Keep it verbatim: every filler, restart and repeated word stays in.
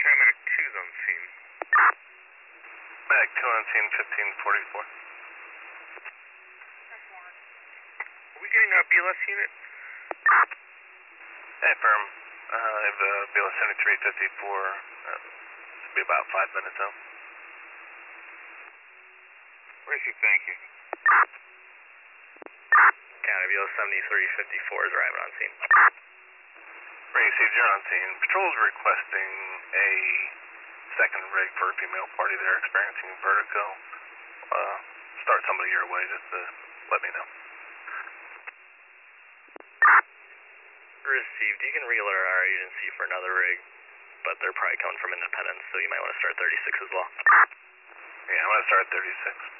Paramedic two's on scene. Medic two on scene, fifteen forty-four. Are we getting a B L S unit? Hey, firm. Uh, I have the B L S seventy-three fifty-four. Uh, should be about five minutes out. Racing, thank you. County B L S seventy-three fifty-four is arriving on scene. Received, you're on scene. Patrol's requesting a second rig for a female party that are experiencing vertigo. Uh, start somebody your way just to let me know. Received. You can re-alert our agency for another rig, but they're probably coming from Independence, so you might want to start thirty-six as well. Yeah, I'm going to start thirty-six.